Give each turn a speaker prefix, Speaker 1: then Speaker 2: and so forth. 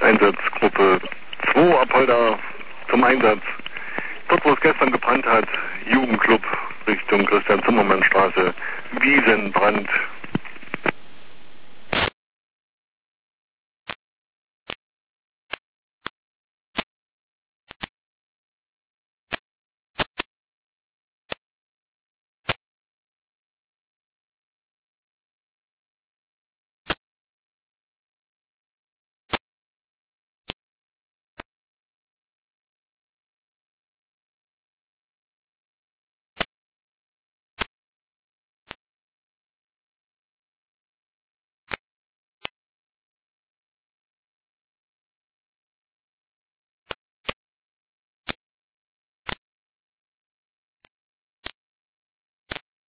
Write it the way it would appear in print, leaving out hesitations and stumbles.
Speaker 1: Einsatzgruppe 2 Apolda zum Einsatz. Dort, wo es gestern gebrannt hat, Jugendclub Richtung Christian-Zimmermann-Straße, Wiesenbrand.